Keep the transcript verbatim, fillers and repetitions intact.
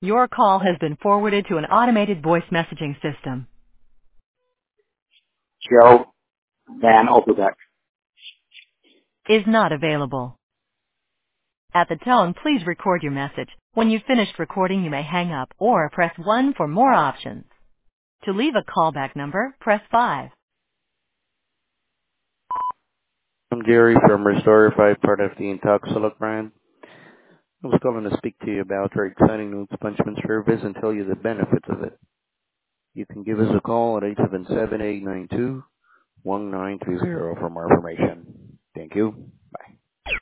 Your call has been forwarded to an automated voice messaging system. Joe Van Opelbeck. Is not available. At the tone, please record your message. When you've finished recording, you may hang up or press one for more options. To leave a callback number, press five. I'm Jerry from Restorify, part of the Intoxilog brand. I was calling to speak to you about our exciting new expungement service and tell you the benefits of it. You can give us a call at eight seven seven, eight nine two, one nine two zero for more information. Thank you.